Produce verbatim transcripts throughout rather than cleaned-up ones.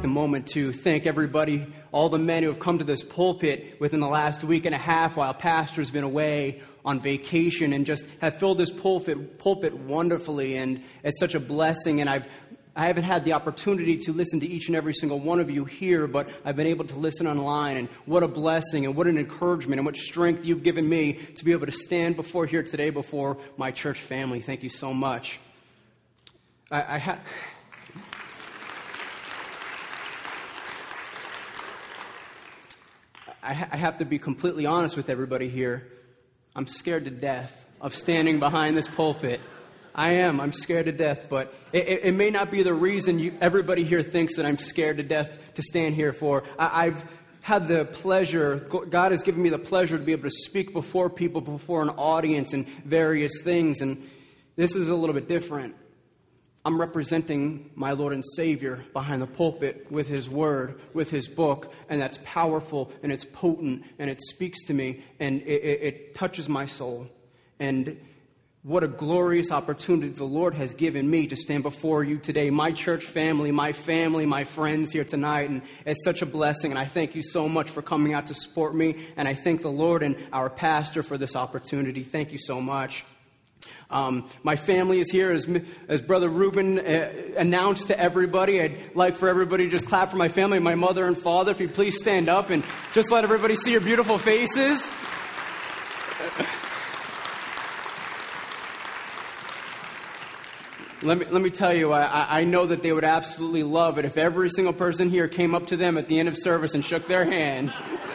take a moment to thank everybody, all the men who have come to this pulpit within the last week and a half while Pastor's been away on vacation, and just have filled this pulpit, pulpit wonderfully. And it's such a blessing. And I've I haven't had the opportunity to listen to each and every single one of you here, but I've been able to listen online. And what a blessing and what an encouragement and what strength you've given me to be able to stand before here today before my church family. Thank you so much. I, I have... I have to be completely honest with everybody here. I'm scared to death of standing behind this pulpit. I am. I'm scared to death, but it, it, it may not be the reason you, everybody here thinks that I'm scared to death to stand here for. I, I've had the pleasure, God has given me the pleasure to be able to speak before people, before an audience and various things, and this is a little bit different. I'm representing my Lord and Savior behind the pulpit with His Word, with His book, and that's powerful, and it's potent, and it speaks to me, and it, it, it touches my soul. And what a glorious opportunity the Lord has given me to stand before you today, my church family, my family, my friends here tonight, and it's such a blessing, and I thank you so much for coming out to support me, and I thank the Lord and our pastor for this opportunity. Thank you so much. Um, my family is here, as, as Brother Ruben uh, announced to everybody. I'd like for everybody to just clap for my family, my mother and father. If you please stand up and just let everybody see your beautiful faces. Let me let me tell you, I, I know that they would absolutely love it if every single person here came up to them at the end of service and shook their hand.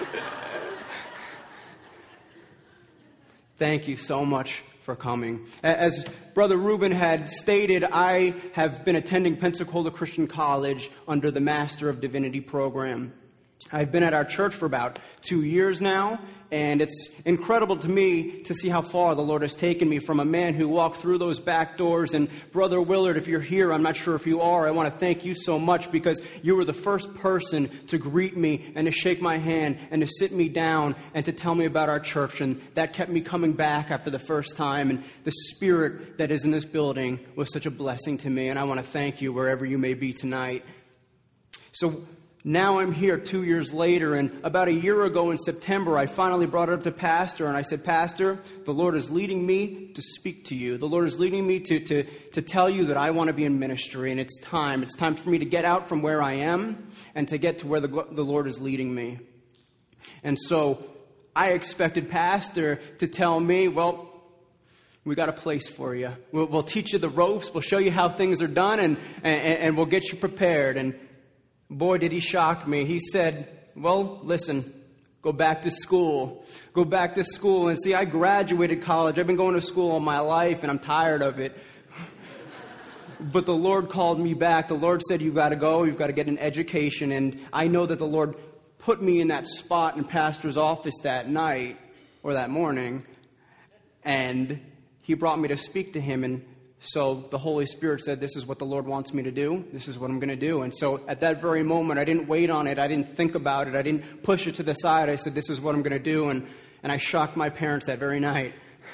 Thank you so much for coming. As Brother Ruben had stated, I have been attending Pensacola Christian College under the Master of Divinity program. I've been at our church for about two years now, and it's incredible to me to see how far the Lord has taken me from a man who walked through those back doors. And Brother Willard, if you're here, I'm not sure if you are, I want to thank you so much because you were the first person to greet me and to shake my hand and to sit me down and to tell me about our church. And that kept me coming back after the first time. And the spirit that is in this building was such a blessing to me. And I want to thank you wherever you may be tonight. So now I'm here two years later, and about a year ago in September, I finally brought it up to Pastor, and I said, Pastor, the Lord is leading me to speak to you. The Lord is leading me to, to, to tell you that I want to be in ministry, and it's time. It's time for me to get out from where I am and to get to where the, the Lord is leading me. And so I expected Pastor to tell me, well, we got a place for you. We'll, we'll teach you the ropes. We'll show you how things are done, and, and, and we'll get you prepared. And boy, did he shock me. He said, well, listen, go back to school. Go back to school. And see, I graduated college. I've been going to school all my life, and I'm tired of it. But the Lord called me back. The Lord said, you've got to go. You've got to get an education. And I know that the Lord put me in that spot in Pastor's office that night or that morning. And he brought me to speak to him. And so the Holy Spirit said, this is what the Lord wants me to do. This is what I'm going to do. And so at that very moment, I didn't wait on it. I didn't think about it. I didn't push it to the side. I said, this is what I'm going to do. And, and I shocked my parents that very night.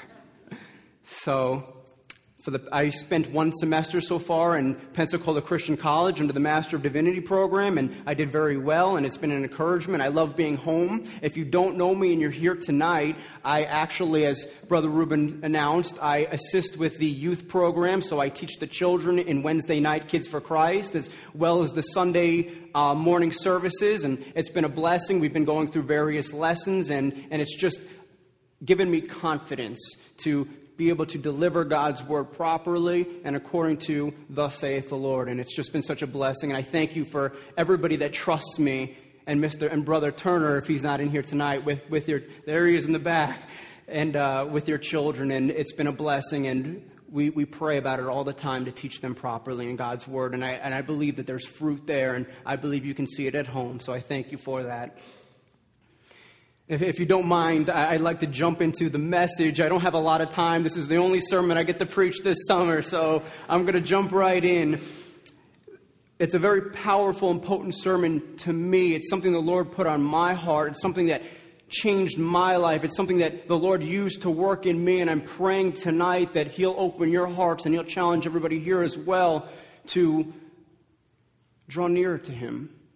So for the, I spent one semester so far in Pensacola Christian College under the Master of Divinity program, and I did very well, and it's been an encouragement. I love being home. If you don't know me and you're here tonight, I actually, as Brother Ruben announced, I assist with the youth program, so I teach the children in Wednesday night Kids for Christ, as well as the Sunday uh, morning services, and it's been a blessing. We've been going through various lessons, and, and it's just given me confidence to be able to deliver God's word properly and according to thus saith the Lord. And it's just been such a blessing. And I thank you for everybody that trusts me, and Mister and Brother Turner, if he's not in here tonight, with, with your, there he is in the back, and uh, with your children. And it's been a blessing. And we, we pray about it all the time to teach them properly in God's word. And I, and I believe that there's fruit there, and I believe you can see it at home. So I thank you for that. If, if you don't mind, I'd like to jump into the message. I don't have a lot of time. This is the only sermon I get to preach this summer, so I'm going to jump right in. It's a very powerful and potent sermon to me. It's something the Lord put on my heart. It's something that changed my life. It's something that the Lord used to work in me, and I'm praying tonight that He'll open your hearts and He'll challenge everybody here as well to draw nearer to Him.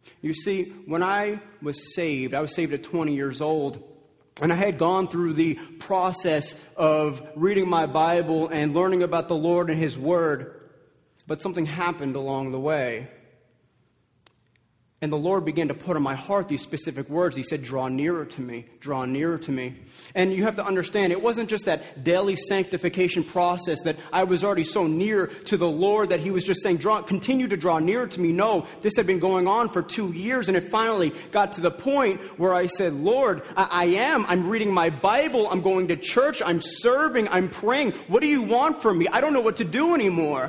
You see, when I was saved, I was saved at twenty years old, and I had gone through the process of reading my Bible and learning about the Lord and His Word, but something happened along the way. And the Lord began to put in my heart these specific words. He said, draw nearer to me, draw nearer to me. And you have to understand, it wasn't just that daily sanctification process that I was already so near to the Lord that He was just saying, draw, continue to draw nearer to me. No, this had been going on for two years. And it finally got to the point where I said, Lord, I, I am. I'm reading my Bible. I'm going to church. I'm serving. I'm praying. What do you want from me? I don't know what to do anymore.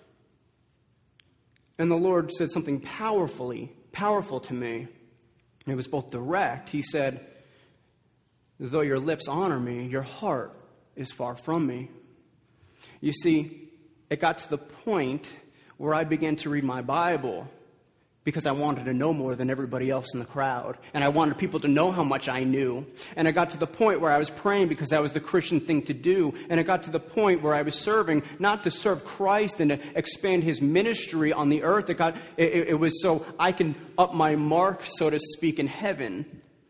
And the Lord said something powerfully powerful to me. It was both direct. He said, though your lips honor me, your heart is far from me. You see, it got to the point where I began to read my Bible because I wanted to know more than everybody else in the crowd. And I wanted people to know how much I knew. And it got to the point where I was praying because that was the Christian thing to do. And it got to the point where I was serving, not to serve Christ and to expand His ministry on the earth. It got, it, it was so I can up my mark, so to speak, in heaven.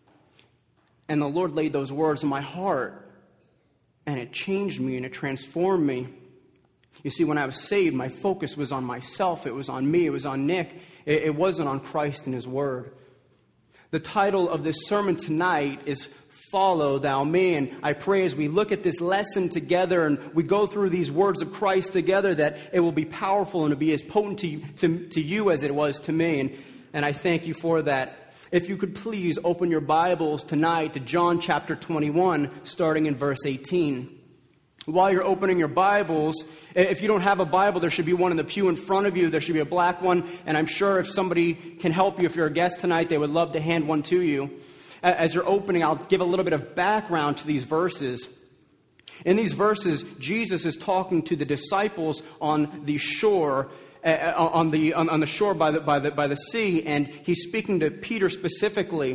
And the Lord laid those words in my heart. And it changed me and it transformed me. You see, when I was saved, my focus was on myself. It was on me. It was on Nick. It wasn't on Christ and His Word. The title of this sermon tonight is Follow Thou Me. And I pray as we look at this lesson together and we go through these words of Christ together that it will be powerful and to be as potent to you, to, to you as it was to me. And, and I thank you for that. If you could please open your Bibles tonight to John chapter twenty-one, starting in verse eighteen. While you're opening your Bibles, if you don't have a Bible, there should be one in the pew in front of you. There should be a black one. And I'm sure if somebody can help you, if you're a guest tonight, they would love to hand one to you. As you're opening, I'll give a little bit of background to these verses. In these verses, Jesus is talking to the disciples on the shore, uh, on the on, on the shore by the by the by the sea, and He's speaking to Peter specifically.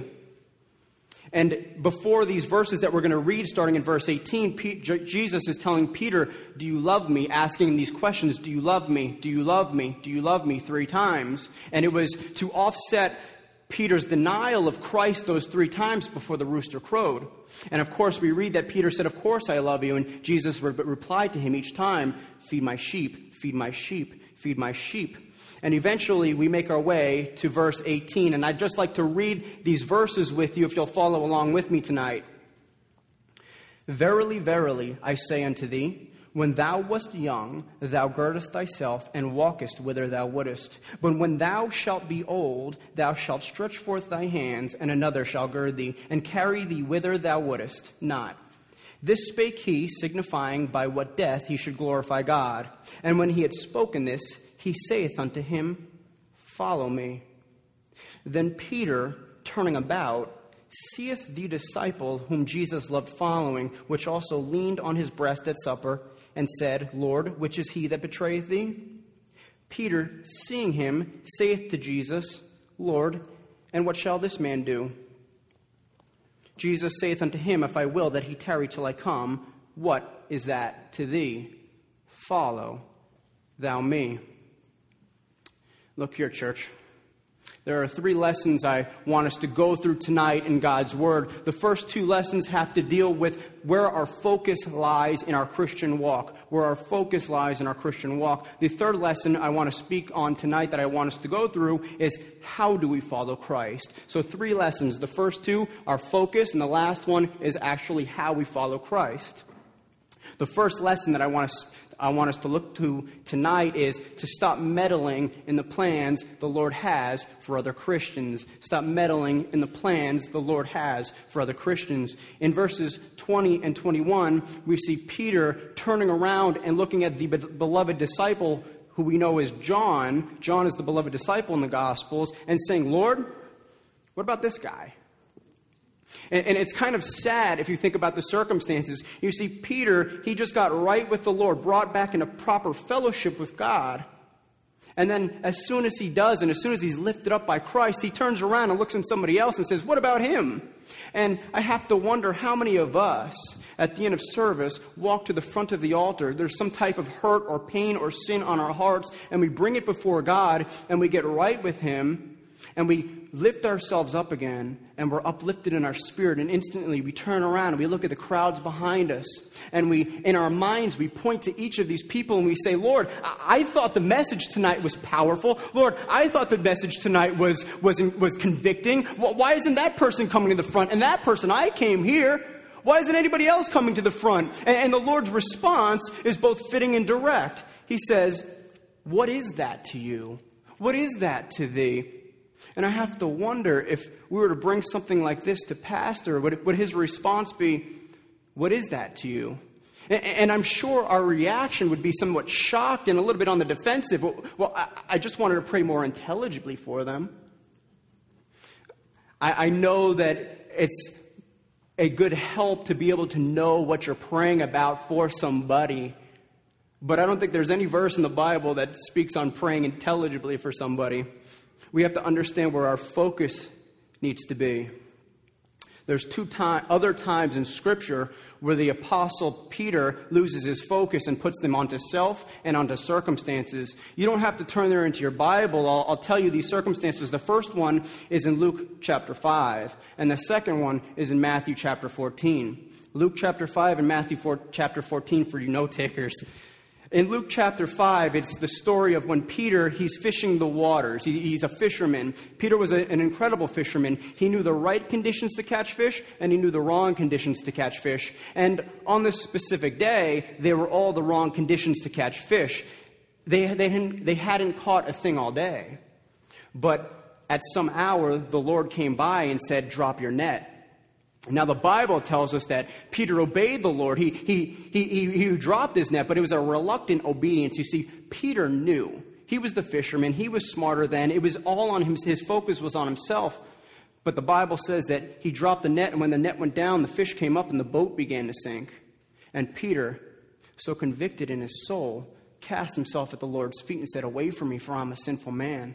And before these verses that we're going to read, starting in verse eighteen, P- J- Jesus is telling Peter, do you love me? Asking him these questions, do you love me? Do you love me? Do you love me? Three times. And it was to offset Peter's denial of Christ those three times before the rooster crowed. And of course, we read that Peter said, of course I love you. And Jesus re- replied to him each time, feed my sheep, feed my sheep, feed my sheep. And eventually we make our way to verse eighteen. And I'd just like to read these verses with you if you'll follow along with me tonight. Verily, verily, I say unto thee, when thou wast young, thou girdest thyself and walkest whither thou wouldest. But when thou shalt be old, thou shalt stretch forth thy hands, and another shall gird thee, and carry thee whither thou wouldest not. This spake he, signifying by what death he should glorify God. And when he had spoken this, he saith unto him, follow me. Then Peter, turning about, seeth the disciple whom Jesus loved following, which also leaned on his breast at supper, and said, Lord, which is he that betrayeth thee? Peter, seeing him, saith to Jesus, Lord, and what shall this man do? Jesus saith unto him, if I will that he tarry till I come, what is that to thee? Follow thou me. Look here, church. There are three lessons I want us to go through tonight in God's Word. The first two lessons have to deal with where our focus lies in our Christian walk. Where our focus lies in our Christian walk. The third lesson I want to speak on tonight that I want us to go through is how do we follow Christ? So three lessons. The first two are focus, and the last one is actually how we follow Christ. The first lesson that I want us I want us to look to tonight is to stop meddling in the plans the Lord has for other Christians. Stop meddling in the plans the Lord has for other Christians. In verses twenty and twenty-one, we see Peter turning around and looking at the beloved disciple who we know is John. John is the beloved disciple in the Gospels, and saying, Lord, what about this guy? And, and it's kind of sad if you think about the circumstances. You see, Peter, he just got right with the Lord, brought back into proper fellowship with God. And then as soon as he does, and as soon as he's lifted up by Christ, he turns around and looks at somebody else and says, what about him? And I have to wonder how many of us at the end of service walk to the front of the altar. There's some type of hurt or pain or sin on our hearts, and we bring it before God and we get right with him. and we lift ourselves up again, and we're uplifted in our spirit, and instantly we turn around and we look at the crowds behind us, and we, in our minds, we point to each of these people and we say, Lord, I, I thought the message tonight was powerful. Lord, I thought the message tonight was, was, was convicting. Well, why isn't that person coming to the front? And that person, I came here. Why isn't anybody else coming to the front? And, and the Lord's response is both fitting and direct. He says, what is that to you? What is that to thee? And I have to wonder, if we were to bring something like this to Pastor, would, would his response be, what is that to you? And, and I'm sure our reaction would be somewhat shocked and a little bit on the defensive. Well, well I, I just wanted to pray more intelligibly for them. I, I know that it's a good help to be able to know what you're praying about for somebody. But I don't think there's any verse in the Bible that speaks on praying intelligibly for somebody. We have to understand where our focus needs to be. There's two time, other times in Scripture where the Apostle Peter loses his focus and puts them onto self and onto circumstances. You don't have to turn there into your Bible. I'll, I'll tell you these circumstances. The first one is in Luke chapter five, and the second one is in Matthew chapter fourteen. Luke chapter five and Matthew four, chapter fourteen for you note takers. In Luke chapter five, it's the story of when Peter, he's fishing the waters. He, he's a fisherman. Peter was a, an incredible fisherman. He knew the right conditions to catch fish, and he knew the wrong conditions to catch fish. And on this specific day, they were all the wrong conditions to catch fish. They, they, hadn't, they hadn't caught a thing all day. But at some hour, the Lord came by and said, drop your net. Now, the Bible tells us that Peter obeyed the Lord. He, he, he, he, he dropped his net, but it was a reluctant obedience. You see, Peter knew. He was the fisherman. He was smarter than. It was all on him. His focus was on himself. But the Bible says that he dropped the net, and when the net went down, the fish came up and the boat began to sink. And Peter, so convicted in his soul, cast himself at the Lord's feet and said, away from me, for I'm a sinful man.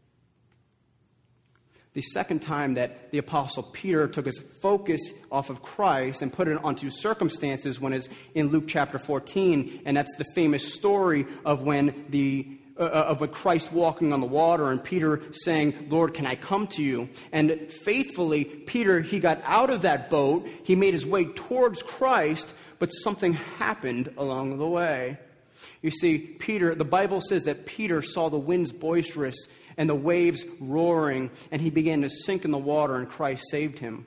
The second time that the Apostle Peter took his focus off of Christ and put it onto circumstances when is in Luke chapter fourteen, and that's the famous story of when the uh, of a Christ walking on the water and Peter saying, Lord, can I come to you? And faithfully, Peter, he got out of that boat, he made his way towards Christ, but something happened along the way. You see, Peter, the Bible says that Peter saw the winds boisterous and the waves roaring, and he began to sink in the water, and Christ saved him.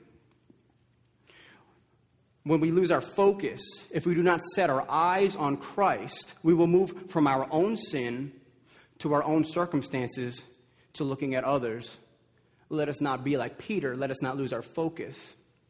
When we lose our focus, if we do not set our eyes on Christ, we will move from our own sin to our own circumstances to looking at others. Let us not be like Peter. Let us not lose our focus.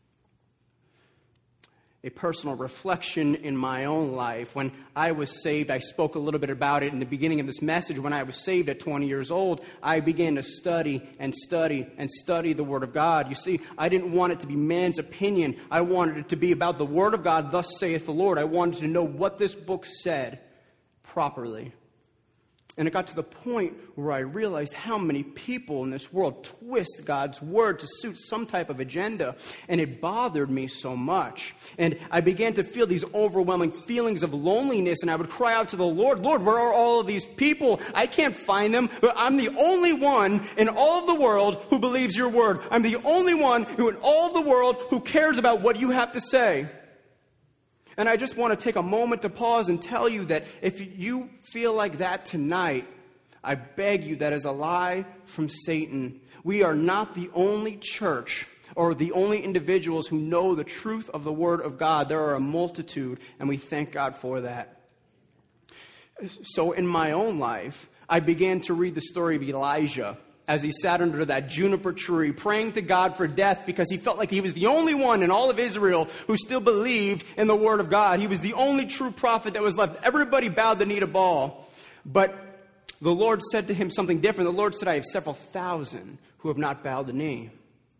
A personal reflection in my own life. When I was saved, I spoke a little bit about it in the beginning of this message. When I was saved at twenty years old, I began to study and study and study the Word of God. You see, I didn't want it to be man's opinion. I wanted it to be about the Word of God, thus saith the Lord. I wanted to know what this book said properly. And it got to the point where I realized how many people in this world twist God's word to suit some type of agenda. And it bothered me so much. And I began to feel these overwhelming feelings of loneliness. And I would cry out to the Lord, Lord, where are all of these people? I can't find them. I'm the only one in all of the world who believes your word. I'm the only one who in all of the world who cares about what you have to say. And I just want to take a moment to pause and tell you that if you feel like that tonight, I beg you, that is a lie from Satan. We are not the only church or the only individuals who know the truth of the Word of God. There are a multitude, and we thank God for that. So in my own life, I began to read the story of Elijah as he sat under that juniper tree, praying to God for death because he felt like he was the only one in all of Israel who still believed in the Word of God. He was the only true prophet that was left. Everybody bowed the knee to Baal. But the Lord said to him something different. The Lord said, I have several thousand who have not bowed the knee.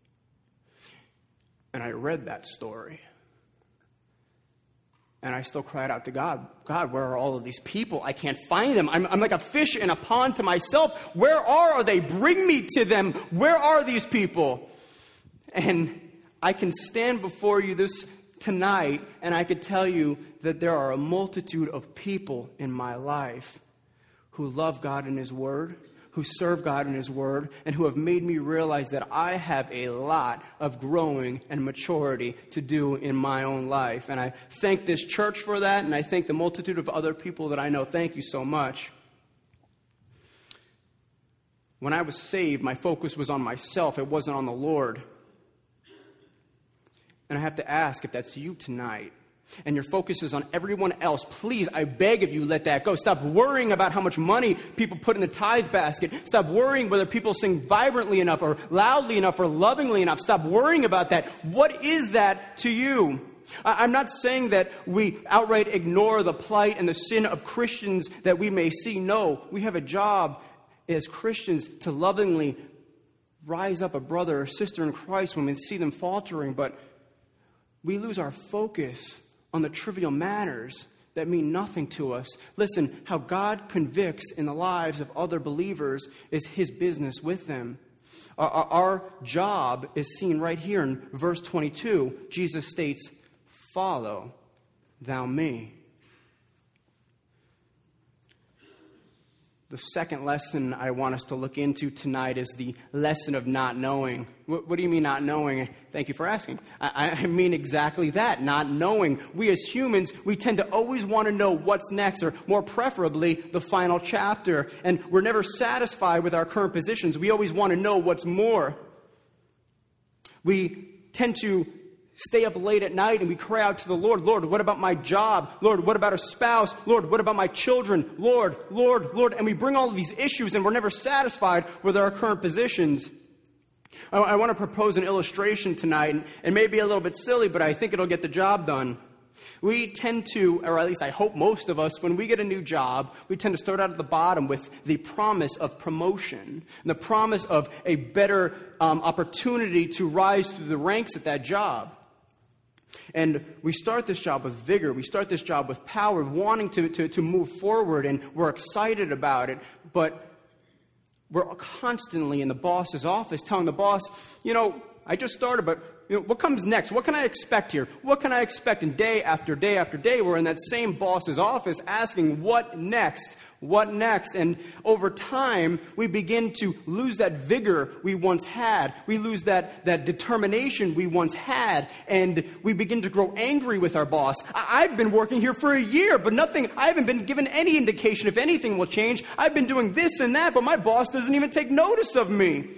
And I read that story. And I still cried out to God, God, where are all of these people? I can't find them. I'm, I'm like a fish in a pond to myself. Where are they? Bring me to them. Where are these people? And I can stand before you this tonight, and I could tell you that there are a multitude of people in my life who love God and His Word, who serve God in His Word and who have made me realize that I have a lot of growing and maturity to do in my own life. And I thank this church for that, and I thank the multitude of other people that I know. Thank you so much. When I was saved, my focus was on myself. It wasn't on the Lord. And I have to ask if that's you tonight, and your focus is on everyone else. Please, I beg of you, let that go. Stop worrying about how much money people put in the tithe basket. Stop worrying whether people sing vibrantly enough or loudly enough or lovingly enough. Stop worrying about that. What is that to you? I'm not saying that we outright ignore the plight and the sin of Christians that we may see. No, we have a job as Christians to lovingly rise up a brother or sister in Christ when we see them faltering, but we lose our focus on the trivial matters that mean nothing to us. Listen, how God convicts in the lives of other believers is His business with them. Our, our, our job is seen right here in verse twenty-two. Jesus states, "Follow thou me." The second lesson I want us to look into tonight is the lesson of not knowing. What, what do you mean not knowing? Thank you for asking. I, I mean exactly that, not knowing. We as humans, we tend to always want to know what's next, or more preferably, the final chapter. And we're never satisfied with our current positions. We always want to know what's more. We tend to stay up late at night and we cry out to the Lord, "Lord, what about my job? Lord, what about a spouse? Lord, what about my children? Lord, Lord, Lord." And we bring all of these issues and we're never satisfied with our current positions. I, I want to propose an illustration tonight, and it may be a little bit silly, but I think it'll get the job done. We tend to, or at least I hope most of us, when we get a new job, we tend to start out at the bottom with the promise of promotion, and the promise of a better um, opportunity to rise through the ranks at that job. And we start this job with vigor. We start this job with power, wanting to, to, to move forward, and we're excited about it. But we're constantly in the boss's office telling the boss, you know, I just started, but you know, what comes next? What can I expect here? What can I expect? And day after day after day, we're in that same boss's office asking, what next? What next? And over time, we begin to lose that vigor we once had. We lose that, that determination we once had. And we begin to grow angry with our boss. I- I've been working here for a year, but nothing, I haven't been given any indication if anything will change. I've been doing this and that, but my boss doesn't even take notice of me.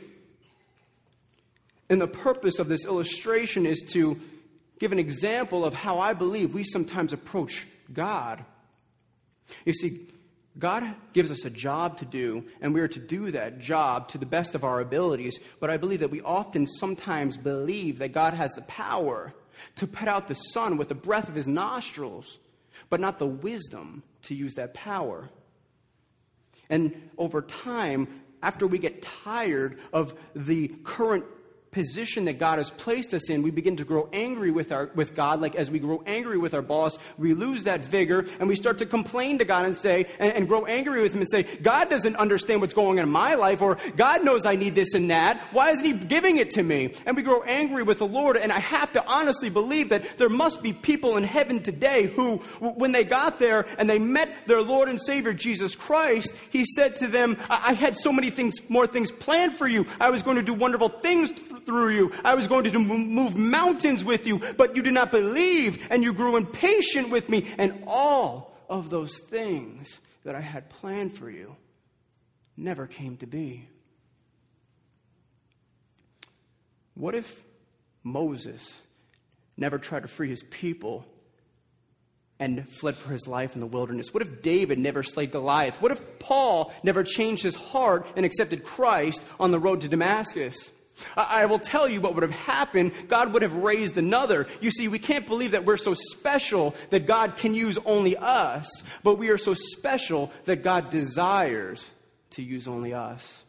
And the purpose of this illustration is to give an example of how I believe we sometimes approach God. You see, God gives us a job to do, and we are to do that job to the best of our abilities. But I believe that we often sometimes believe that God has the power to put out the sun with the breath of His nostrils, but not the wisdom to use that power. And over time, after we get tired of the current position that God has placed us in, we begin to grow angry with our with God. Like as we grow angry with our boss, we lose that vigor and we start to complain to God and say, and, and grow angry with Him and say, God doesn't understand what's going on in my life, or God knows I need this and that. Why isn't He giving it to me? And we grow angry with the Lord. And I have to honestly believe that there must be people in heaven today who, when they got there and they met their Lord and Savior Jesus Christ, He said to them, I, I had so many things, more things planned for you. I was going to do wonderful things through you. I was going to move mountains with you, but you did not believe, and you grew impatient with me, and all of those things that I had planned for you never came to be. What if Moses never tried to free his people and fled for his life in the wilderness? What if David never slayed Goliath? What if Paul never changed his heart and accepted Christ on the road to Damascus? I will tell you what would have happened. God would have raised another. You see, we can't believe that we're so special that God can use only us, but we are so special that God desires to use only us.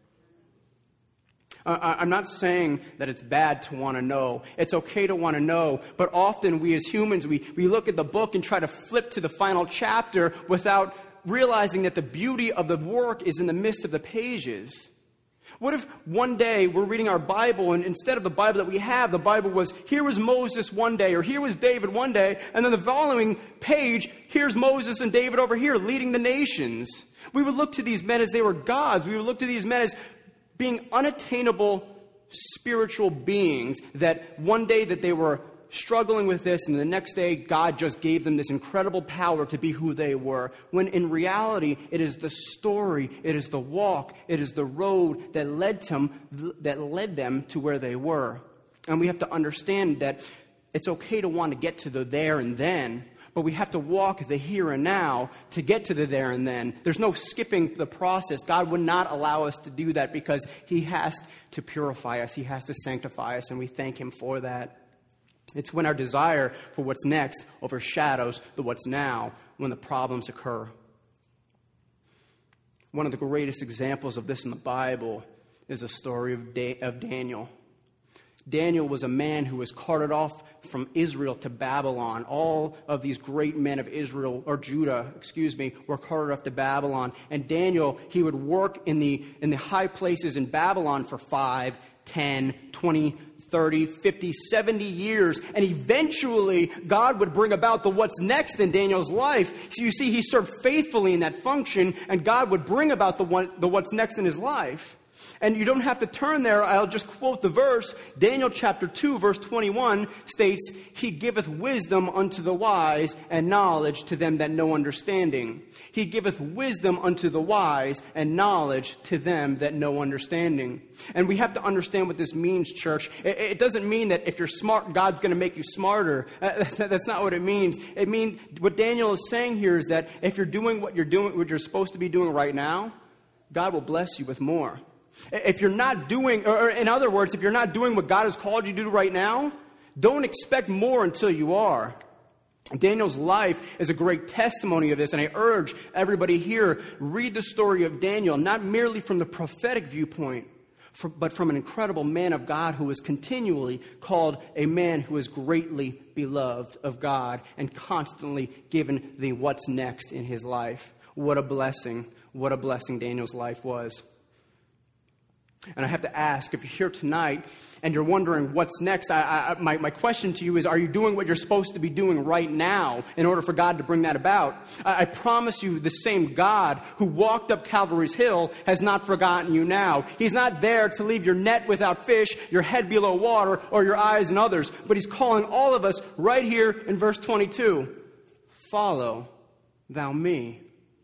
Uh, I'm not saying that it's bad to want to know. It's okay to want to know, but often we as humans, we, we look at the book and try to flip to the final chapter without realizing that the beauty of the work is in the midst of the pages. What if one day we're reading our Bible and instead of the Bible that we have, the Bible was, here was Moses one day, or here was David one day, and then the following page, here's Moses and David over here leading the nations. We would look to these men as they were gods. We would look to these men as being unattainable spiritual beings, that one day that they were struggling with this, and the next day God just gave them this incredible power to be who they were. When in reality, it is the story, it is the walk, it is the road that led them, that led them to where they were. And we have to understand that it's okay to want to get to the there and then, but we have to walk the here and now to get to the there and then. There's no skipping the process. God would not allow us to do that because He has to purify us. He has to sanctify us, and we thank Him for that. It's when our desire for what's next overshadows the what's now when the problems occur. One of the greatest examples of this in the Bible is the story of, da- of Daniel. Daniel was a man who was carted off from Israel to Babylon. All of these great men of Israel, or Judah, excuse me, were carted off to Babylon. And Daniel, he would work in the, in the high places in Babylon for five, ten, twenty, thirty, fifty, seventy years, and eventually God would bring about the what's next in Daniel's life. So you see, he served faithfully in that function, and God would bring about the, one, the what's next in his life. And you don't have to turn there. I'll just quote the verse. Daniel chapter two, verse twenty-one states, He giveth wisdom unto the wise and knowledge to them that know understanding. He giveth wisdom unto the wise and knowledge to them that know understanding. And we have to understand what this means, church. It, it doesn't mean that if you're smart, God's going to make you smarter. That's not what it means. It means what Daniel is saying here is that if you're doing what you're doing, what you're supposed to be doing right now, God will bless you with more. If you're not doing, or in other words, if you're not doing what God has called you to do right now, don't expect more until you are. Daniel's life is a great testimony of this, and I urge everybody here, read the story of Daniel, not merely from the prophetic viewpoint, for, but from an incredible man of God who is continually called a man who is greatly beloved of God and constantly given the what's next in his life. What a blessing. What a blessing Daniel's life was. And I have to ask, if you're here tonight and you're wondering what's next, I, I, my, my question to you is, are you doing what you're supposed to be doing right now in order for God to bring that about? I, I promise you, the same God who walked up Calvary's Hill has not forgotten you now. He's not there to leave your net without fish, your head below water, or your eyes in others. But He's calling all of us right here in verse twenty-two. Follow thou me.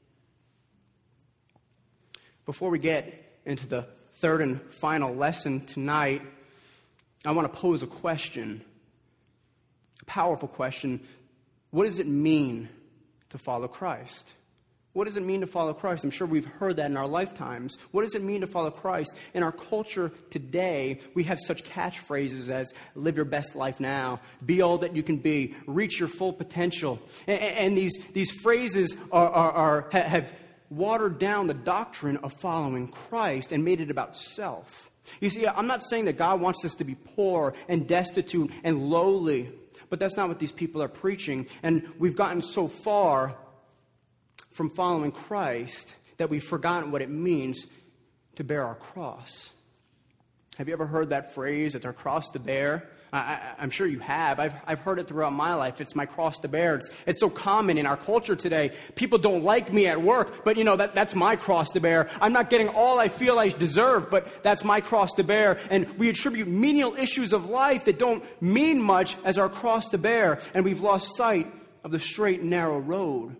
Before we get into the third and final lesson tonight, I want to pose a question, a powerful question. What does it mean to follow Christ? What does it mean to follow Christ? I'm sure we've heard that in our lifetimes. What does it mean to follow Christ? In our culture today, we have such catchphrases as live your best life now, be all that you can be, reach your full potential. And, and these, these phrases are, are, are have watered down the doctrine of following Christ and made it about self. You see, I'm not saying that God wants us to be poor and destitute and lowly, but that's not what these people are preaching. And we've gotten so far from following Christ that we've forgotten what it means to bear our cross. Have you ever heard that phrase, it's our cross to bear? I, I, I'm sure you have. I've, I've heard it throughout my life. It's my cross to bear. It's, it's so common in our culture today. People don't like me at work, but you know, that, that's my cross to bear. I'm not getting all I feel I deserve, but that's my cross to bear. And we attribute menial issues of life that don't mean much as our cross to bear. And we've lost sight of the straight and narrow road.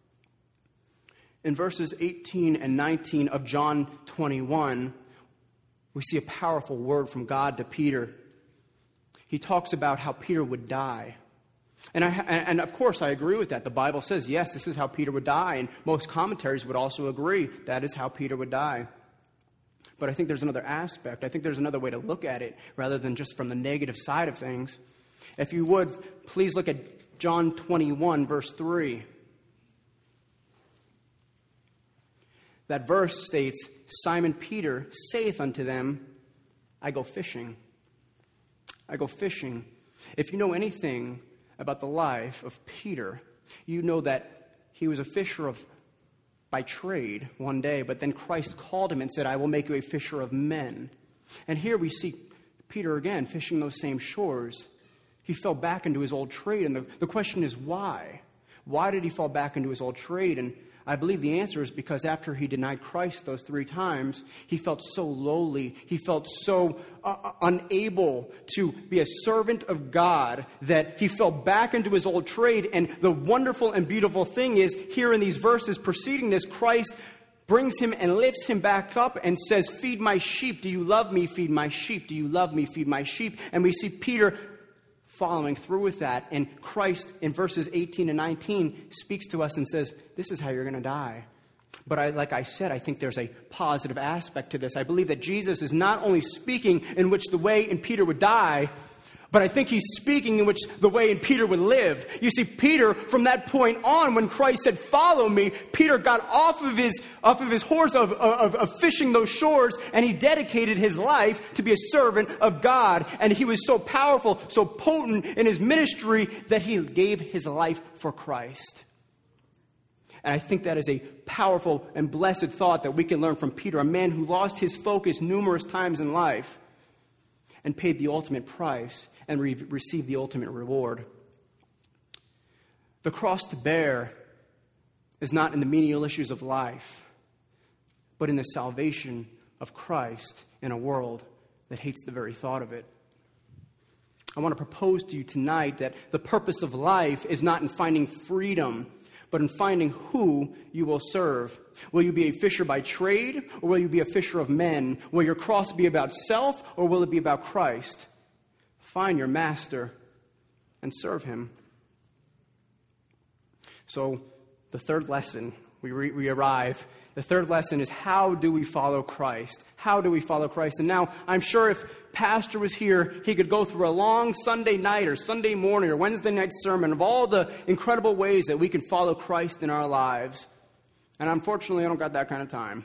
In verses eighteen and nineteen of John twenty-one, we see a powerful word from God to Peter. He talks about how Peter would die. And, I, and of course, I agree with that. The Bible says, yes, this is how Peter would die. And most commentaries would also agree that is how Peter would die. But I think there's another aspect. I think there's another way to look at it rather than just from the negative side of things. If you would, please look at John twenty-one, verse three. That verse states, Simon Peter saith unto them, I go fishing. I go fishing. If you know anything about the life of Peter, you know that he was a fisher of by trade one day, but then Christ called him and said, I will make you a fisher of men. And here we see Peter again fishing those same shores. He fell back into his old trade, and the, the question is why? Why did he fall back into his old trade? And I believe the answer is because after he denied Christ those three times, he felt so lowly, he felt so uh, unable to be a servant of God that he fell back into his old trade. And the wonderful and beautiful thing is, here in these verses preceding this, Christ brings him and lifts him back up and says, feed my sheep. Do you love me? Feed my sheep. Do you love me? Feed my sheep. And we see Peter following through with that. And Christ, in verses eighteen and nineteen, speaks to us and says, this is how you're going to die. But I, like I said, I think there's a positive aspect to this. I believe that Jesus is not only speaking in which the way in Peter would die, but I think he's speaking in which the way in Peter would live. You see, Peter, from that point on, when Christ said, follow me, Peter got off of his off of his horse of, of, of fishing those shores, and he dedicated his life to be a servant of God. And he was so powerful, so potent in his ministry that he gave his life for Christ. And I think that is a powerful and blessed thought that we can learn from Peter, a man who lost his focus numerous times in life and paid the ultimate price and re- receive the ultimate reward. The cross to bear is not in the menial issues of life, but in the salvation of Christ in a world that hates the very thought of it. I want to propose to you tonight that the purpose of life is not in finding freedom, but in finding who you will serve. Will you be a fisher by trade, or will you be a fisher of men? Will your cross be about self, or will it be about Christ? Find your master and serve him. So the third lesson, we, re- we arrive. The third lesson is, how do we follow Christ? How do we follow Christ? And now, I'm sure if Pastor was here, he could go through a long Sunday night or Sunday morning or Wednesday night sermon of all the incredible ways that we can follow Christ in our lives. And unfortunately, I don't got that kind of time.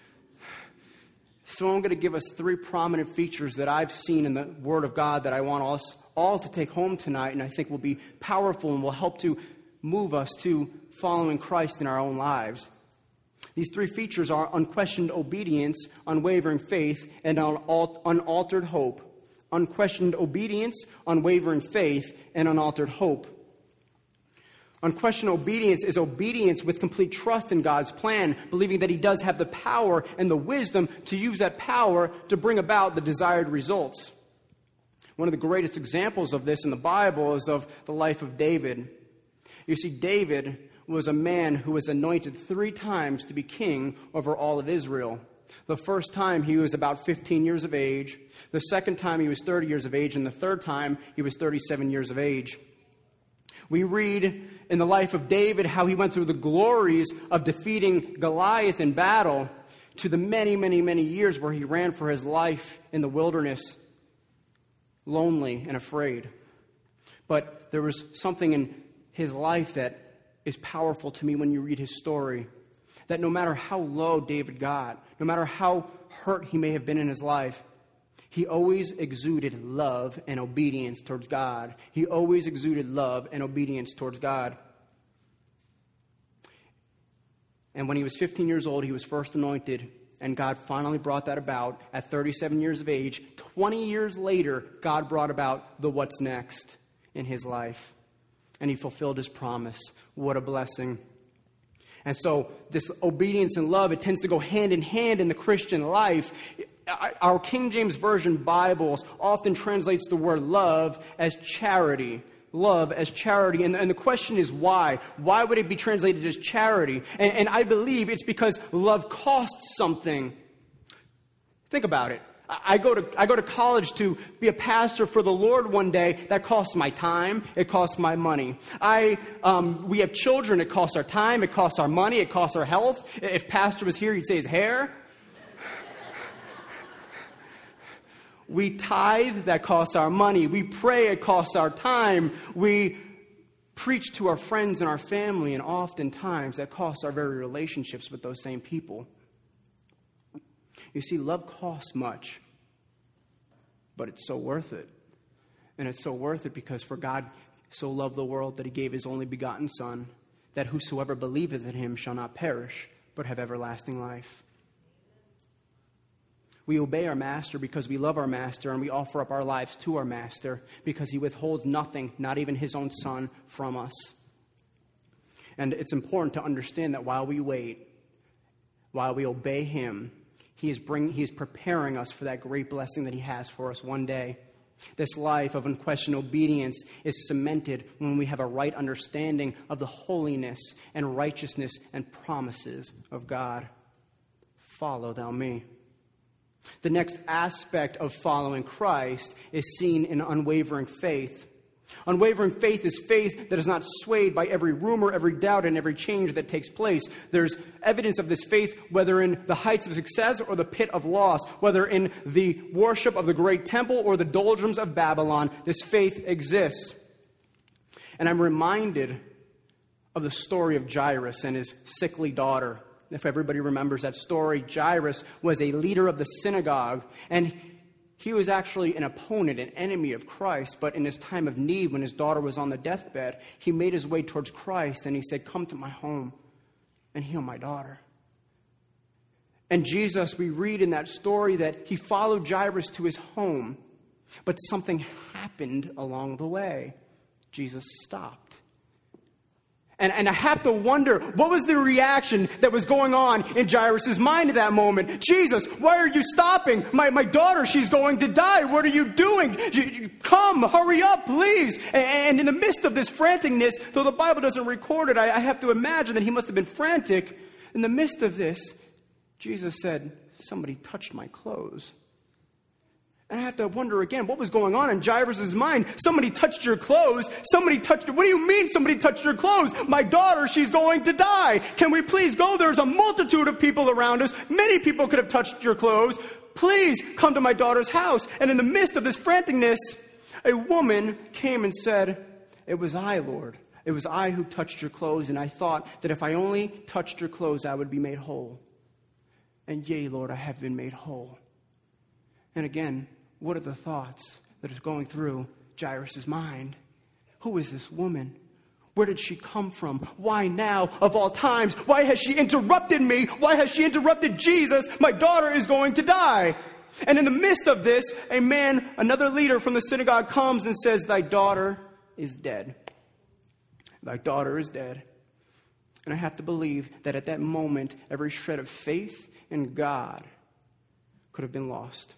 So I'm going to give us three prominent features that I've seen in the Word of God that I want us all to take home tonight, and I think will be powerful and will help to move us to following Christ in our own lives. These three features are unquestioned obedience, unwavering faith, and unaltered hope. Unquestioned obedience, unwavering faith, and unaltered hope. Unquestioned obedience is obedience with complete trust in God's plan, believing that he does have the power and the wisdom to use that power to bring about the desired results. One of the greatest examples of this in the Bible is of the life of David. You see, David was a man who was anointed three times to be king over all of Israel. The first time he was about fifteen years of age. The second time he was thirty years of age. And the third time he was thirty-seven years of age. We read in the life of David how he went through the glories of defeating Goliath in battle, to the many, many, many years where he ran for his life in the wilderness, lonely and afraid. But there was something in his life that is powerful to me when you read his story. That no matter how low David got, no matter how hurt he may have been in his life, he always exuded love and obedience towards God. He always exuded love and obedience towards God. And when he was fifteen years old, he was first anointed, and God finally brought that about at thirty-seven years of age. twenty years later, God brought about the what's next in his life. And he fulfilled his promise. What a blessing. And so this obedience and love, it tends to go hand in hand in the Christian life. Our King James Version Bibles often translates the word love as charity. Love as charity. And, and the question is why? Why would it be translated as charity? And, and I believe it's because love costs something. Think about it. I go to I go to college to be a pastor for the Lord one day. That costs my time. It costs my money. I um, we have children. It costs our time. It costs our money. It costs our health. If Pastor was here, he'd say his hair. We tithe. That costs our money. We pray. It costs our time. We preach to our friends and our family, and oftentimes that costs our very relationships with those same people. You see, love costs much, but it's so worth it. And it's so worth it because for God so loved the world that he gave his only begotten Son, that whosoever believeth in him shall not perish, but but have everlasting life. We obey our master because we love our master, and we offer up our lives to our master because he withholds nothing, not even his own son, from us. And it's important to understand that while we wait, while we obey him, he is bring, he is preparing us for that great blessing that he has for us one day. This life of unquestioned obedience is cemented when we have a right understanding of the holiness and righteousness and promises of God. Follow thou me. The next aspect of following Christ is seen in unwavering faith. Unwavering faith is faith that is not swayed by every rumor, every doubt, and every change that takes place. There's evidence of this faith whether in the heights of success or the pit of loss, whether in the worship of the great temple or the doldrums of Babylon. This faith exists. And I'm reminded of the story of Jairus and his sickly daughter. If everybody remembers that story, Jairus was a leader of the synagogue, and he was actually an opponent, an enemy of Christ. But in his time of need, when his daughter was on the deathbed, he made his way towards Christ, and he said, "Come to my home and heal my daughter." And Jesus, we read in that story that he followed Jairus to his home, but something happened along the way. Jesus stopped. And, and I have to wonder, what was the reaction that was going on in Jairus' mind at that moment? Jesus, why are you stopping? My, my daughter, she's going to die. What are you doing? You, you, come, hurry up, please. And, and in the midst of this franticness, though the Bible doesn't record it, I, I have to imagine that he must have been frantic. In the midst of this, Jesus said, "Somebody touched my clothes." And I have to wonder again, what was going on in Jairus' mind? Somebody touched your clothes. Somebody touched it. What do you mean somebody touched your clothes? My daughter, she's going to die. Can we please go? There's a multitude of people around us. Many people could have touched your clothes. Please come to my daughter's house. And in the midst of this franticness, a woman came and said, "It was I, Lord. It was I who touched your clothes. And I thought that if I only touched your clothes, I would be made whole. And yea, Lord, I have been made whole." And again, what are the thoughts that is going through Jairus' mind? Who is this woman? Where did she come from? Why now, of all times? Why has she interrupted me? Why has she interrupted Jesus? My daughter is going to die. And in the midst of this, a man, another leader from the synagogue, comes and says, "Thy daughter is dead. Thy daughter is dead." And I have to believe that at that moment, every shred of faith in God could have been lost.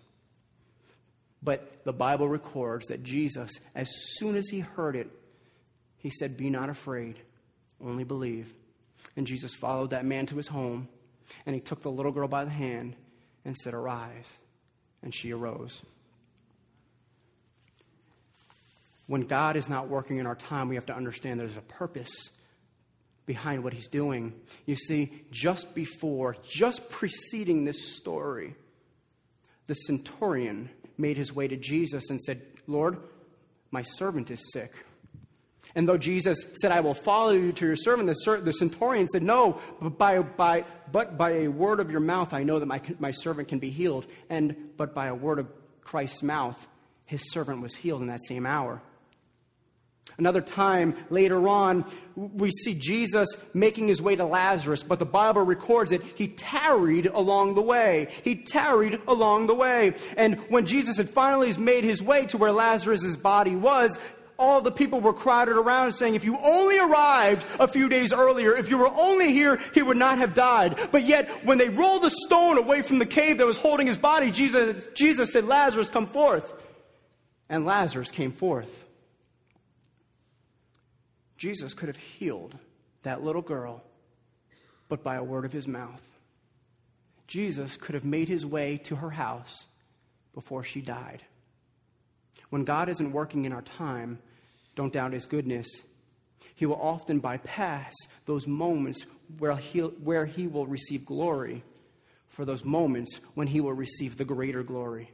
But the Bible records that Jesus, as soon as he heard it, he said, "Be not afraid, only believe." And Jesus followed that man to his home, and he took the little girl by the hand and said, "Arise." And she arose. When God is not working in our time, we have to understand there's a purpose behind what he's doing. You see, just before, just preceding this story, the centurion made his way to Jesus and said, "Lord, my servant is sick." And though Jesus said, "I will follow you to your servant," the, ser- the centurion said, "No, but by, by, but by a word of your mouth, I know that my, my servant can be healed." And but by a word of Christ's mouth, his servant was healed in that same hour. Another time later on, we see Jesus making his way to Lazarus, but the Bible records that he tarried along the way. He tarried along the way. And when Jesus had finally made his way to where Lazarus' body was, all the people were crowded around saying, "If you only arrived a few days earlier, if you were only here, he would not have died." But yet, when they rolled the stone away from the cave that was holding his body, Jesus, Jesus said, "Lazarus, come forth." And Lazarus came forth. Jesus could have healed that little girl, but by a word of his mouth. Jesus could have made his way to her house before she died. When God isn't working in our time, don't doubt his goodness. He will often bypass those moments where he where he will receive glory for those moments when he will receive the greater glory.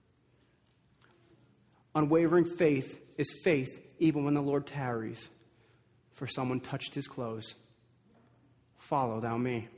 Unwavering faith is faith even when the Lord tarries. For someone touched his clothes. Follow thou me.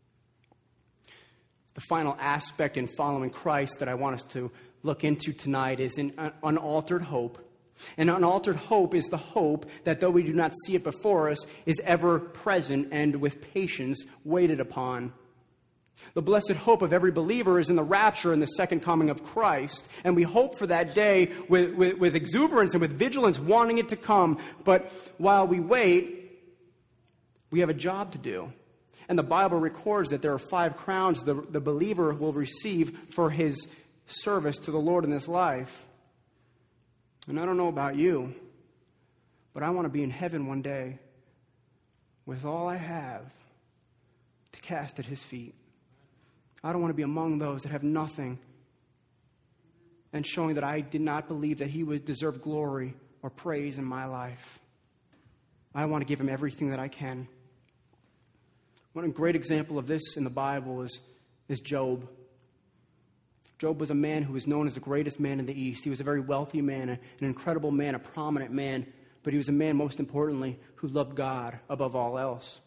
The final aspect in following Christ that I want us to look into tonight is in unaltered hope. An unaltered hope is the hope that, though we do not see it before us, is ever present and with patience waited upon. The blessed hope of every believer is in the rapture and the second coming of Christ. And we hope for that day with, with, with exuberance and with vigilance, wanting it to come. But while we wait, we have a job to do. And the Bible records that there are five crowns the, the believer will receive for his service to the Lord in this life. And I don't know about you, but I want to be in heaven one day with all I have to cast at his feet. I don't want to be among those that have nothing and showing that I did not believe that he would deserve glory or praise in my life. I want to give him everything that I can. One great example of this in the Bible is, is Job. Job was a man who was known as the greatest man in the East. He was a very wealthy man, an incredible man, a prominent man, but he was a man, most importantly, who loved God above all else.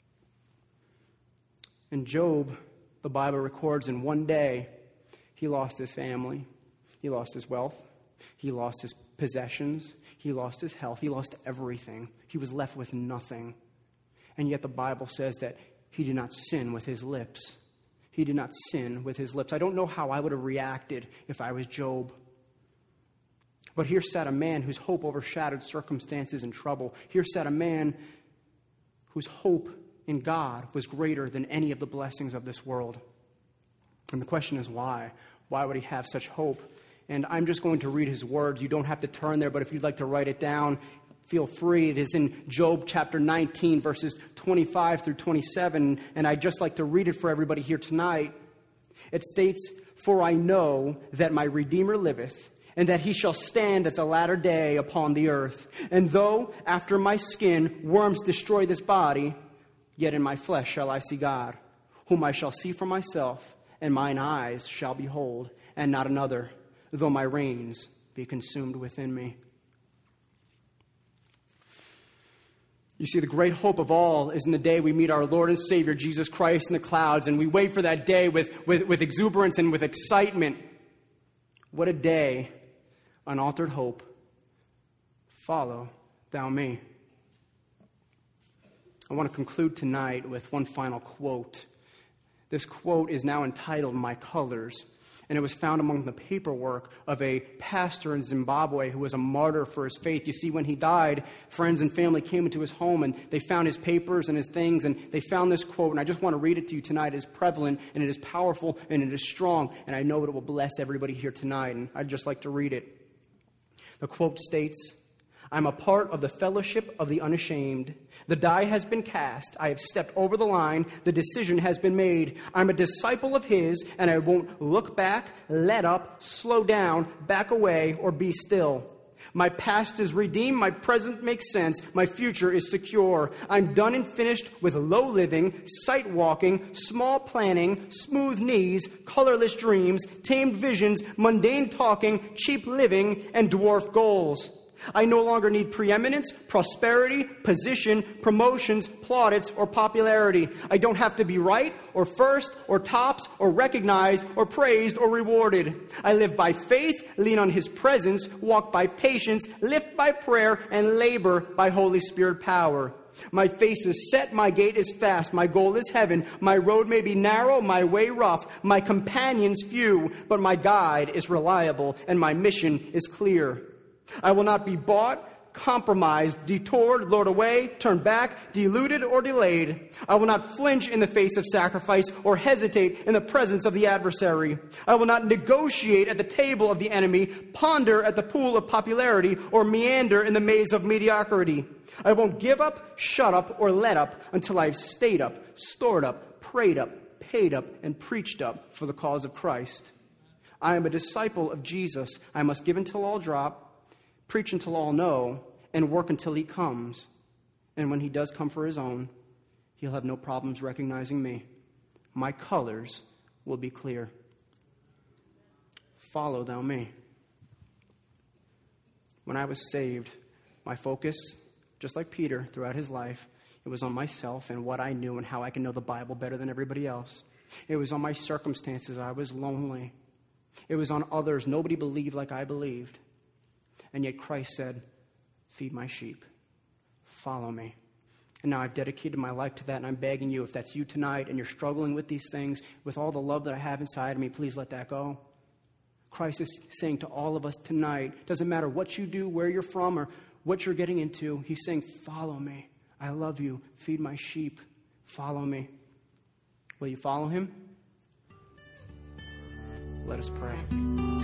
And Job, the Bible records, in one day, he lost his family, he lost his wealth, he lost his possessions, he lost his health, he lost everything. He was left with nothing. And yet the Bible says that he did not sin with his lips. He did not sin with his lips. I don't know how I would have reacted if I was Job. But here sat a man whose hope overshadowed circumstances and trouble. Here sat a man whose hope in God was greater than any of the blessings of this world. And the question is why? Why would he have such hope? And I'm just going to read his words. You don't have to turn there, but if you'd like to write it down, feel free. It is in Job chapter nineteen, verses twenty-five through twenty-seven, and I'd just like to read it for everybody here tonight. It states, "For I know that my Redeemer liveth, and that he shall stand at the latter day upon the earth. And though after my skin worms destroy this body, yet in my flesh shall I see God, whom I shall see for myself, and mine eyes shall behold, and not another, though my reins be consumed within me." You see, the great hope of all is in the day we meet our Lord and Savior, Jesus Christ, in the clouds, and we wait for that day with, with, with exuberance and with excitement. What a day, unaltered hope. Follow thou me. I want to conclude tonight with one final quote. This quote is now entitled "My Colors," and it was found among the paperwork of a pastor in Zimbabwe who was a martyr for his faith. You see, when he died, friends and family came into his home, and they found his papers and his things, and they found this quote, and I just want to read it to you tonight. It is prevalent, and it is powerful, and it is strong, and I know it will bless everybody here tonight, and I'd just like to read it. The quote states, "I'm a part of the fellowship of the unashamed. The die has been cast. I have stepped over the line. The decision has been made. I'm a disciple of his, and I won't look back, let up, slow down, back away, or be still. My past is redeemed. My present makes sense. My future is secure. I'm done and finished with low living, sight walking, small planning, smooth knees, colorless dreams, tamed visions, mundane talking, cheap living, and dwarf goals. I no longer need preeminence, prosperity, position, promotions, plaudits, or popularity. I don't have to be right, or first, or tops, or recognized, or praised, or rewarded. I live by faith, lean on his presence, walk by patience, lift by prayer, and labor by Holy Spirit power. My face is set, my gait is fast, my goal is heaven. My road may be narrow, my way rough, my companions few, but my guide is reliable, and my mission is clear. I will not be bought, compromised, detoured, lured away, turned back, deluded, or delayed. I will not flinch in the face of sacrifice or hesitate in the presence of the adversary. I will not negotiate at the table of the enemy, ponder at the pool of popularity, or meander in the maze of mediocrity. I won't give up, shut up, or let up until I've stayed up, stored up, prayed up, paid up, and preached up for the cause of Christ. I am a disciple of Jesus. I must give until all drop, preach until all know, and work until he comes. And when he does come for his own, he'll have no problems recognizing me. My colors will be clear. Follow thou me. When I was saved, my focus, just like Peter throughout his life, it was on myself and what I knew and how I can know the Bible better than everybody else. It was on my circumstances. I was lonely. It was on others. Nobody believed like I believed. And yet Christ said, feed my sheep. Follow me. And now I've dedicated my life to that, and I'm begging you, if that's you tonight and you're struggling with these things, with all the love that I have inside of me, please let that go. Christ is saying to all of us tonight, doesn't matter what you do, where you're from, or what you're getting into, he's saying, follow me. I love you. Feed my sheep. Follow me. Will you follow him? Let us pray.